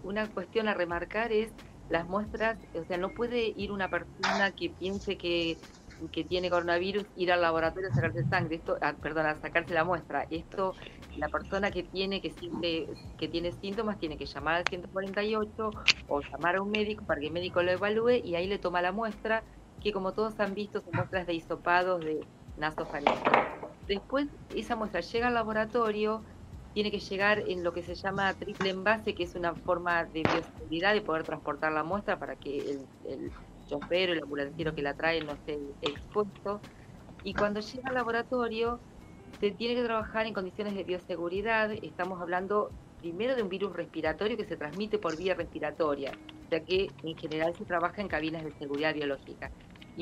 una cuestión a remarcar es las muestras, o sea, no puede ir una persona que piense que tiene coronavirus, ir al laboratorio a sacarse sangre, esto, perdón, a sacarse la muestra. Esto, la persona que tiene, que siente, que tiene síntomas, tiene que llamar al 148 o llamar a un médico para que el médico lo evalúe y ahí le toma la muestra, que como todos han visto son muestras de hisopados de nasofaringeo. Después esa muestra llega al laboratorio, tiene que llegar en lo que se llama triple envase, que es una forma de bioseguridad de poder transportar la muestra para que el chofer o el ambulanciero que la trae no esté expuesto. Y cuando llega al laboratorio, se tiene que trabajar en condiciones de bioseguridad. Estamos hablando primero de un virus respiratorio que se transmite por vía respiratoria, ya que en general se trabaja en cabinas de seguridad biológica.